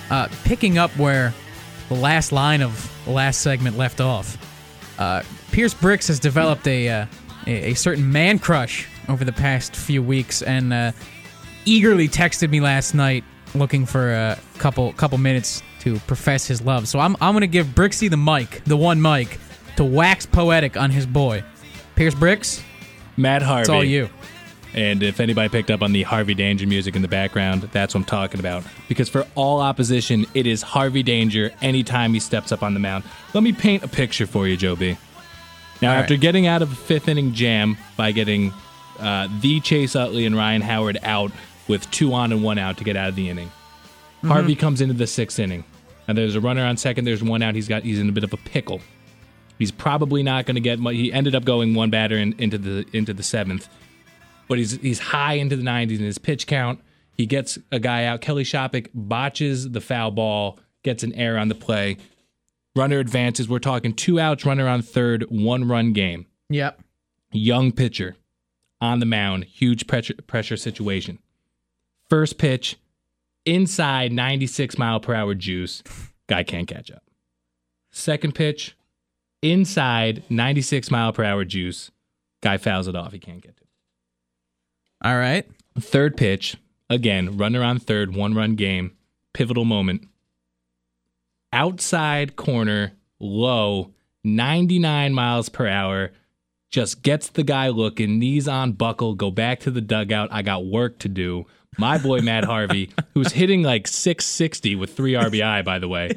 Picking up where the last line of the last segment left off, Pierce Bricks has developed a certain man crush over the past few weeks, and eagerly texted me last night looking for a couple minutes to profess his love. So I'm going to give Brixie the one mic, to wax poetic on his boy. Pierce Bricks, Matt Harvey. It's all you. And if anybody picked up on the Harvey Danger music in the background, that's what I'm talking about. Because for all opposition, it is Harvey Danger anytime he steps up on the mound. Let me paint a picture for you, Joe B. Now, after getting out of a fifth-inning jam by getting the Chase Utley and Ryan Howard out with 2 on and 1 out to get out of the inning, Harvey comes into the 6th inning. And there's a runner on second, there's 1 out, he's in a bit of a pickle. He's probably not going to get much. He ended up going 1 batter into the 7th. But he's high into the 90s in his pitch count. He gets a guy out. Kelly Shoppach botches the foul ball, gets an error on the play. Runner advances. We're talking 2 outs, runner on third, 1-run game. Yep. Young pitcher on the mound, huge pressure situation. First pitch, inside 96-mile-per-hour juice. Guy can't catch up. Second pitch, inside 96-mile-per-hour juice. Guy fouls it off. He can't get to it. All right. Third pitch, again, runner on third, 1-run game, pivotal moment. Outside corner, low, 99 miles per hour, just gets the guy looking, knees on buckle, go back to the dugout. I got work to do. My boy, Matt Harvey, who's hitting like 660 with 3 RBI, by the way,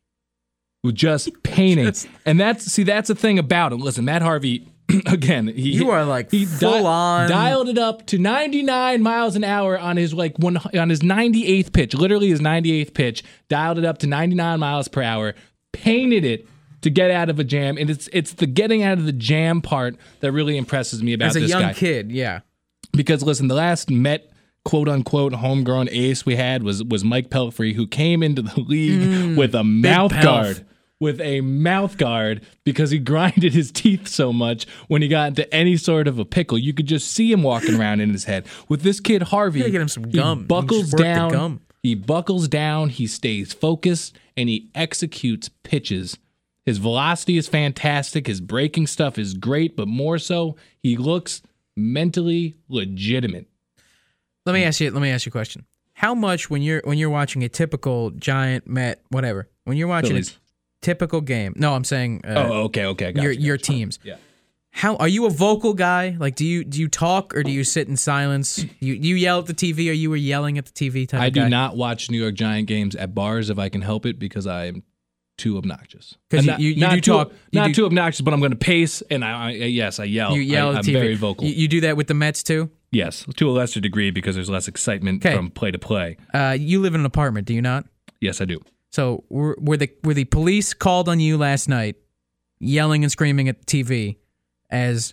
was just painting. And that's the thing about him. Listen, Matt Harvey, again, you are like full on dialed it up to 99 miles an hour on his on his 98th pitch, literally his 98th pitch, dialed it up to 99 miles per hour, painted it to get out of a jam, and it's the getting out of the jam part that really impresses me about this guy. As a young kid, yeah. Because listen, the last Met quote-unquote homegrown ace we had was Mike Pelfrey, who came into the league with a mouth guard. With a mouth guard because he grinded his teeth so much when he got into any sort of a pickle. You could just see him walking around in his head. With this kid, Harvey, get him some gum. He buckles down. He buckles down. He stays focused, and he executes pitches. His velocity is fantastic. His breaking stuff is great, but more so, he looks mentally legitimate. Let me ask you a question. How much when you're watching a typical Giant, Met, whatever, when you're watching Phillies. Typical game. No, I'm saying. Okay. Your teams. Yeah. How are you a vocal guy? Like, do you talk or do you sit in silence? You yell at the TV, or you were yelling at the TV type? I of guy? do not watch New York Giant games at bars if I can help it because I am too obnoxious. Because you do talk. Not too obnoxious, but I'm going to pace and I yell. You yell at the TV. I'm very vocal. You do that with the Mets too? Yes, to a lesser degree because there's less excitement from play to play. You live in an apartment, do you not? Yes, I do. So were the police called on you last night, yelling and screaming at the TV, as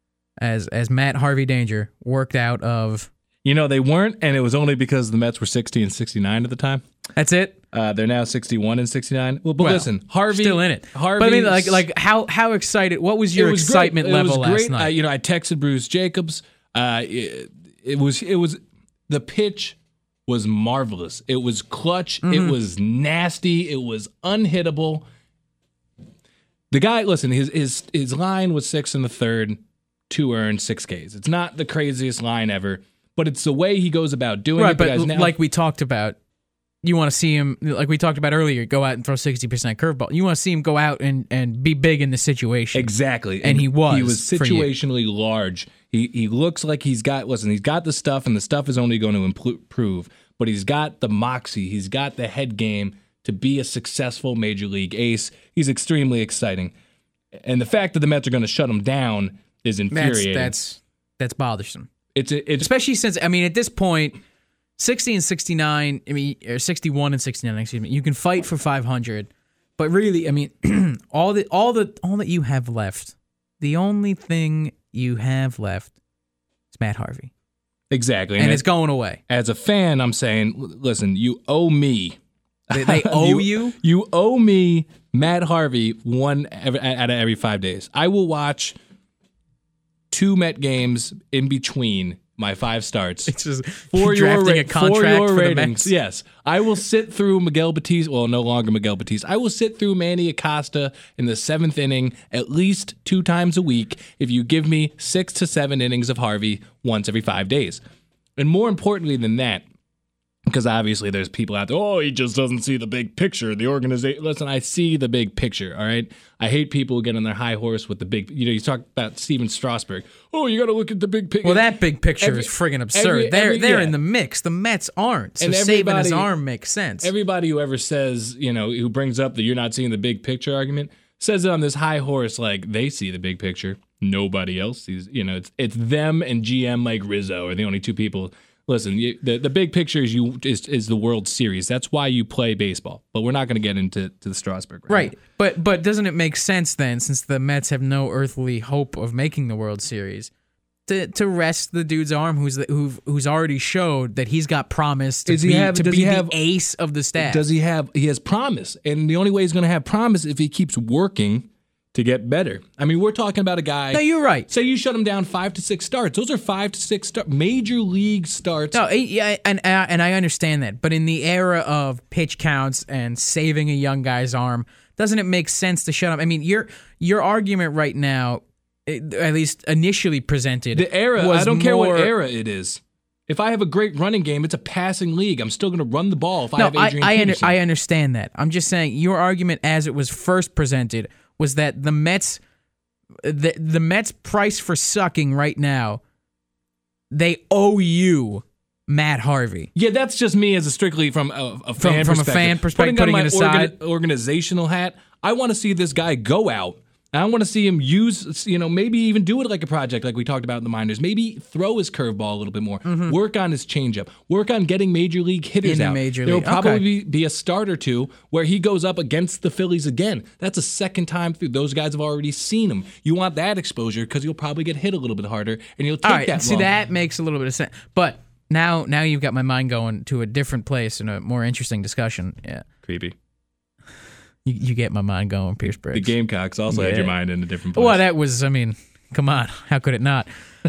Matt Harvey Danger worked out of? They weren't, and it was only because the Mets were 60 and 69 at the time. That's it. They're now 61 and 69. Well, listen, Harvey still in it. Harvey, but I mean, like how excited? What was your excitement level last night? I texted Bruce Jacobs. It was the pitch was marvelous. It was clutch. Mm-hmm. It was nasty. It was unhittable. The guy, listen, his line was 6 in the third, 2 earned, 6 Ks. It's not the craziest line ever, but it's the way he goes about doing it. Right, but like we talked about, you want to see him, like we talked about earlier, go out and throw 60% curveball. You want to see him go out and be big in the situation. Exactly. And he was. He was situationally large. He looks like he's got the stuff, and the stuff is only going to improve, but he's got the moxie. He's got the head game to be a successful major league ace. He's extremely exciting. And the fact that the Mets are going to shut him down is infuriating. That's bothersome. It's especially since, I mean, at this point, 60 and 69, or 61 and 69, excuse me, you can fight for 500, but really, I mean, all that you have left, the only thing you have left is Matt Harvey. Exactly. And it's going away. As a fan, I'm saying, listen, you owe me. They owe you? You owe me Matt Harvey one out of every 5 days. I will watch 2 Met games in between my 5 starts. It's just For drafting a contract for the ratings, Mets. yes. I will sit through Miguel Batista. Well, no longer Miguel Batista. I will sit through Manny Acosta in the 7th inning at least 2 times a week if you give me 6 to 7 innings of Harvey once every 5 days. And more importantly than that, because obviously there's people out there, oh, he just doesn't see the big picture. The organization. Listen, I see the big picture, all right? I hate people who get on their high horse with the big, you talk about Steven Strasburg. Oh, you got to look at the big picture. Well, that big picture is friggin' absurd. They're in the mix. The Mets aren't. So saving his arm makes sense. Everybody who ever says, who brings up that you're not seeing the big picture argument, says it on this high horse like they see the big picture. Nobody else sees, it's them and GM Mike Rizzo are the only 2 people. Listen, the big picture is the World Series. That's why you play baseball. But we're not going to get into the Strasburg. Right. But doesn't it make sense then, since the Mets have no earthly hope of making the World Series, to rest the dude's arm who's already showed that he's got promise to be the ace of the staff? He has promise. And the only way he's going to have promise is if he keeps working to get better. I mean, we're talking about a guy. No, you're right. Say you shut him down 5 to 6 starts. Those are 5 to 6 major league starts. No, yeah, and I understand that. But in the era of pitch counts and saving a young guy's arm, doesn't it make sense to shut him? I mean, your argument right now, at least initially presented, the era. Was I don't care what era it is. If I have a great running game, it's a passing league. I'm still going to run the ball. If I have Adrian Peterson. I understand that. I'm just saying your argument as it was first presented was that the Mets price for sucking right now, they owe you Matt Harvey. Yeah, that's just me as a strictly from a fan from perspective. a fan perspective, putting it aside. Organizational hat. I want to see this guy go out. I want to see him use, maybe even do it like a project like we talked about in the minors. Maybe throw his curveball a little bit more. Mm-hmm. Work on his changeup. Work on getting major league hitters out. There will probably be a start or 2 where he goes up against the Phillies again. That's a second time through. Those guys have already seen him. You want that exposure because you'll probably get hit a little bit harder and you'll take that. See, that makes a little bit of sense. But now you've got my mind going to a different place and a more interesting discussion. Yeah, creepy. You get my mind going, Pierce Briggs. The Gamecocks also had your mind in a different place. Well, that was, come on. How could it not?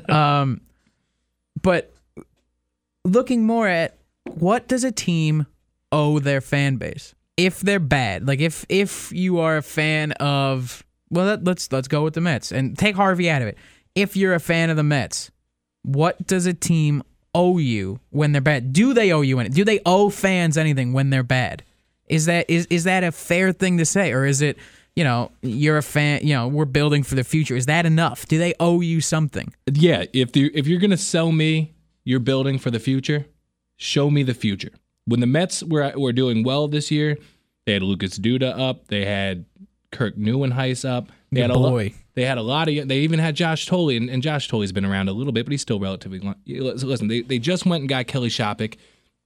But looking more at what does a team owe their fan base? If they're bad, like if you are a fan of, well, let's go with the Mets and take Harvey out of it. If you're a fan of the Mets, what does a team owe you when they're bad? Do they owe you anything? Do they owe fans anything when they're bad? Is that a fair thing to say, or is it, you're a fan, we're building for the future? Is that enough? Do they owe you something? Yeah, if you're gonna sell me you're building for the future, show me the future. When the Mets were doing well this year, they had Lucas Duda up, they had Kirk Neuenhuis up, they had a lot of. They even had Josh Tolle, and Josh Tolle's been around a little bit, but he's still relatively. Listen, they just went and got Kelly Shopik.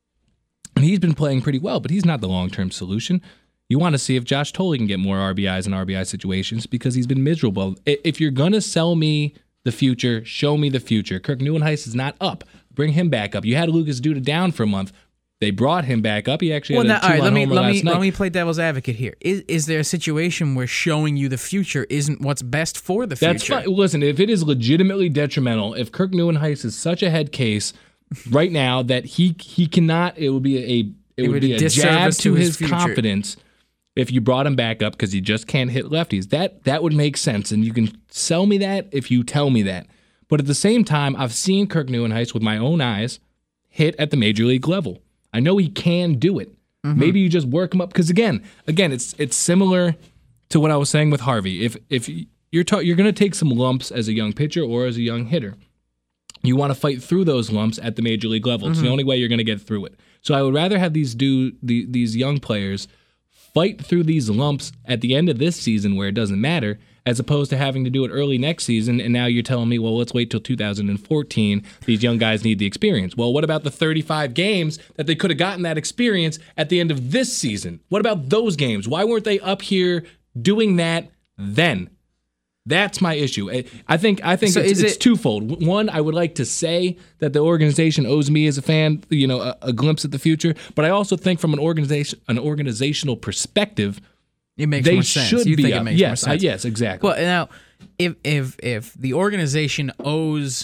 And he's been playing pretty well, but he's not the long-term solution. You want to see if Josh Tolle can get more RBIs in RBI situations because he's been miserable. If you're going to sell me the future, show me the future. Kirk Neuenhuis is not up. Bring him back up. You had Lucas Duda down for a month. They brought him back up. He actually had a 2-run homer last night. Let me play devil's advocate here. Is there a situation where showing you the future isn't what's best for the future? That's fine. Listen, if it is legitimately detrimental, if Kirk Neuenhuis is such a head case right now that he cannot, it would be a jab to his confidence if you brought him back up because he just can't hit lefties. That would make sense, and you can sell me that if you tell me that. But at the same time, I've seen Kirk Neuenhuis with my own eyes hit at the major league level. I know he can do it. Mm-hmm. Maybe you just work him up because again, it's similar to what I was saying with Harvey. If you're going to take some lumps as a young pitcher or as a young hitter, you want to fight through those lumps at the major league level. It's the only way you're going to get through it. So I would rather have these young players fight through these lumps at the end of this season where it doesn't matter, as opposed to having to do it early next season, and now you're telling me, well, let's wait till 2014. These young guys need the experience. Well, what about the 35 games that they could have gotten that experience at the end of this season? What about those games? Why weren't they up here doing that then? That's my issue. I think so it's twofold. One, I would like to say that the organization owes me as a fan, a glimpse at the future. But I also think from an organizational perspective, it makes more sense. You think it makes more sense? Yes, exactly. Well, now, if the organization owes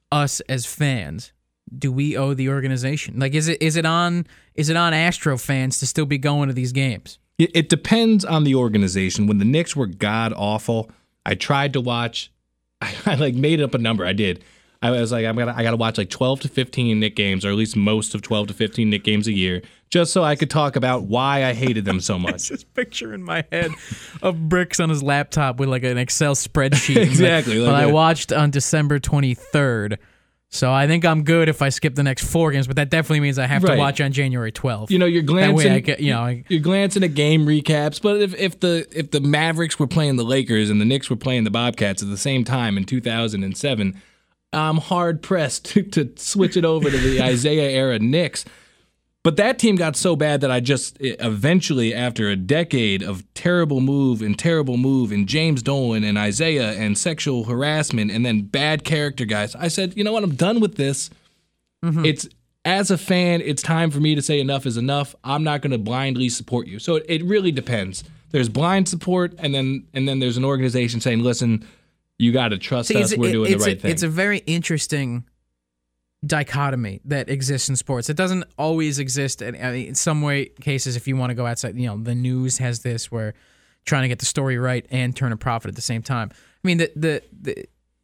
us as fans do we owe the organization? Like, is it on Astro fans to still be going to these games? It depends on the organization. When the Knicks were god awful, I tried to watch. I like made up a number. I did. I was like, I gotta watch like 12 to 15 Knick games, or at least most of 12 to 15 Knick games a year, just so I could talk about why I hated them so much. This picture in my head of Bricks on his laptop with like an Excel spreadsheet. Exactly. But I watched on December 23rd, so I think I'm good if I skip the next 4 games. But that definitely means I have to watch on January 12th. You're glancing. That way you're glancing at game recaps. But if the Mavericks were playing the Lakers and the Knicks were playing the Bobcats at the same time in 2007. I'm hard pressed to switch it over to the Isaiah era Knicks. But that team got so bad that I just eventually, after a decade of terrible move and James Dolan and Isaiah and sexual harassment and then bad character guys, I said, you know what, I'm done with this. Mm-hmm. It's as a fan, it's time for me to say enough is enough. I'm not going to blindly support you. So it really depends. There's blind support, and then there's an organization saying, listen, you got to trust us. We're doing the right thing. It's a very interesting dichotomy that exists in sports. It doesn't always exist. In some cases, if you want to go outside, the news has this where trying to get the story right and turn a profit at the same time. I mean, the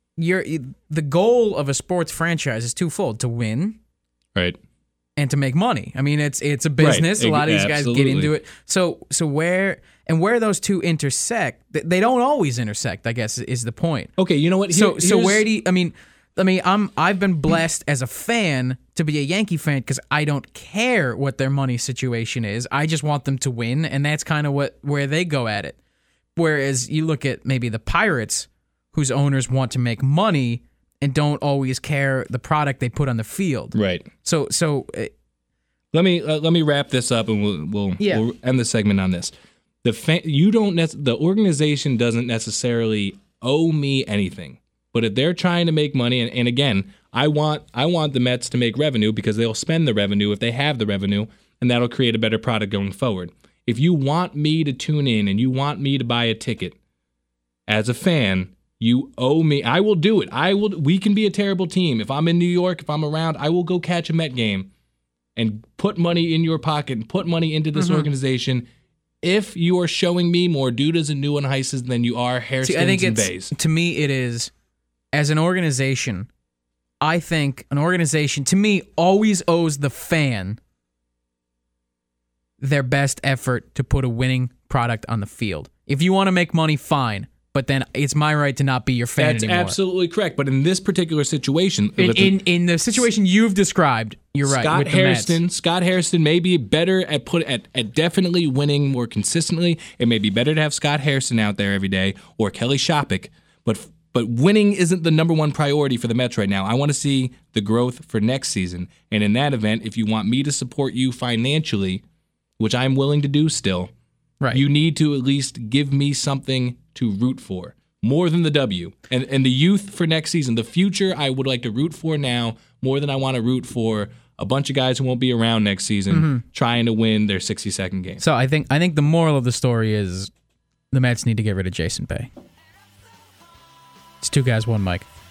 goal of a sports franchise is twofold: to win, right, and to make money. I mean, it's a business. Right. A lot of these guys get into it. So where those two intersect, they don't always intersect, I guess, is the point. Okay, you know what? So where do you? I mean, I've been blessed as a fan to be a Yankee fan because I don't care what their money situation is. I just want them to win, and that's kind of where they go at it. Whereas you look at maybe the Pirates, whose owners want to make money and don't always care the product they put on the field. Right. So let me wrap this up, and we'll end the segment on this. The organization doesn't necessarily owe me anything, but if they're trying to make money, and again, I want the Mets to make revenue because they'll spend the revenue if they have the revenue, and that'll create a better product going forward. If you want me to tune in and you want me to buy a ticket as a fan, you owe me. I will do it. We can be a terrible team. If I'm in New York, if I'm around, I will go catch a Met game and put money in your pocket and put money into this organization. If you are showing me more Dudas and Neuenhuises than you are Hairstons and Bays. To me, it is, as an organization, I think an organization, to me, always owes the fan their best effort to put a winning product on the field. If you want to make money, fine. But then it's my right to not be your fan anymore. That's absolutely correct. But in this particular situation... In the situation you've described, you're right. Scott Hairston may be better at definitely winning more consistently. It may be better to have Scott Hairston out there every day or Kelly Shopik. But winning isn't the number one priority for the Mets right now. I want to see the growth for next season. And in that event, if you want me to support you financially, which I'm willing to do still, right, you need to at least give me something to root for, more than the W. And the youth for next season, the future, I would like to root for now more than I want to root for a bunch of guys who won't be around next season trying to win their 60-second game. So I think the moral of the story is the Mets need to get rid of Jason Bay. It's 2 guys, 1 mic.